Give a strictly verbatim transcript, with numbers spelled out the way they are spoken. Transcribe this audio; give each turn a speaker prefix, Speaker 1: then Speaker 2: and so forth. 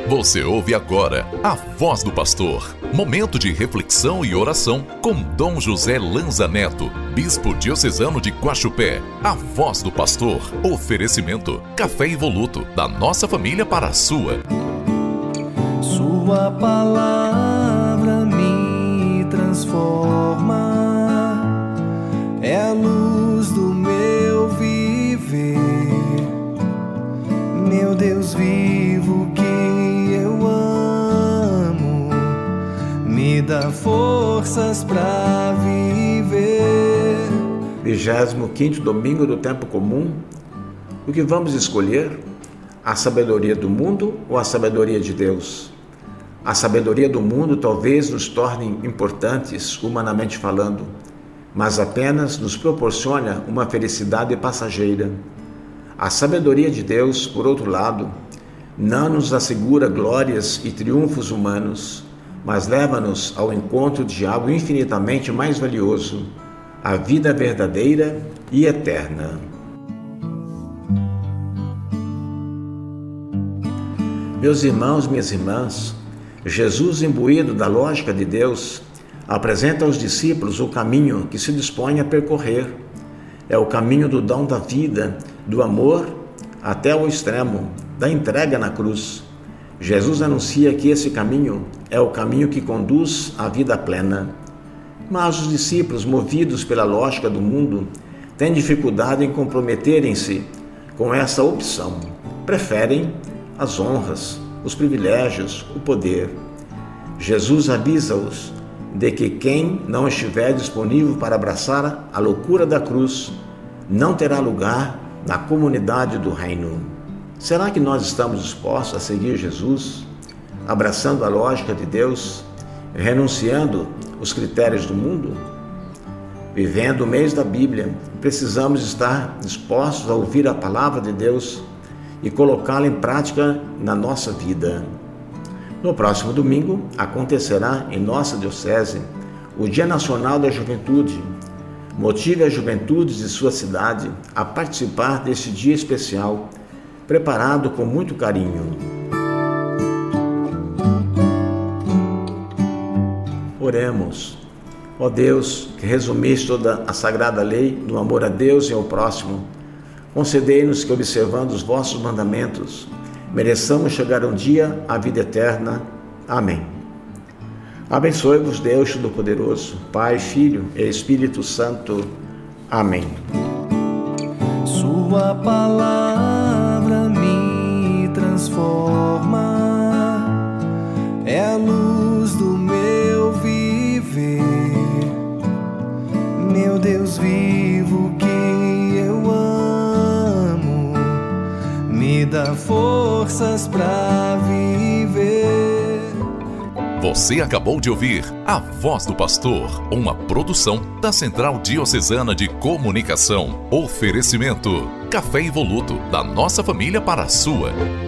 Speaker 1: Você ouve agora a Voz do Pastor, momento de reflexão e oração com Dom José Lanza Neto, Bispo Diocesano de Guaxupé. A Voz do Pastor, oferecimento, café evoluto, da nossa família para a sua.
Speaker 2: Sua palavra me transforma, é a luz do meu viver, meu Deus vivo que eu amo, me dá forças para viver.
Speaker 3: vigésimo quinto domingo do tempo comum. O que vamos escolher? A sabedoria do mundo ou a sabedoria de Deus? A sabedoria do mundo talvez nos torne importantes, humanamente falando, mas apenas nos proporciona uma felicidade passageira. A sabedoria de Deus, por outro lado, não nos assegura glórias e triunfos humanos, mas leva-nos ao encontro de algo infinitamente mais valioso, a vida verdadeira e eterna. Meus irmãos, minhas irmãs, Jesus, imbuído da lógica de Deus, apresenta aos discípulos o caminho que se dispõe a percorrer. É o caminho do dom da vida, do amor, até o extremo, da entrega na cruz. Jesus anuncia que esse caminho é o caminho que conduz à vida plena. Mas os discípulos, movidos pela lógica do mundo, têm dificuldade em comprometerem-se com essa opção. Preferem as honras, os privilégios, o poder. Jesus avisa-os de que quem não estiver disponível para abraçar a loucura da cruz não terá lugar na comunidade do reino. Será que nós estamos dispostos a seguir Jesus, abraçando a lógica de Deus, renunciando os critérios do mundo? Vivendo o mês da Bíblia, precisamos estar dispostos a ouvir a palavra de Deus e colocá-la em prática na nossa vida. No próximo domingo, acontecerá em nossa diocese o Dia Nacional da Juventude. Motive as juventudes de sua cidade a participar deste dia especial, preparado com muito carinho. Oremos. Ó Deus, que resumiste toda a sagrada lei do amor a Deus e ao próximo, concedei-nos que, observando os vossos mandamentos, mereçamos chegar um dia à vida eterna. Amém. Abençoe-vos Deus Todo-Poderoso, Pai, Filho e Espírito Santo. Amém.
Speaker 2: Sua palavra me transforma, é a luz do meu viver, meu Deus vivo que eu amo, me dá forças para viver.
Speaker 1: Você acabou de ouvir A Voz do Pastor, uma produção da Central Diocesana de Comunicação. Oferecimento, café evoluto, da nossa família para a sua.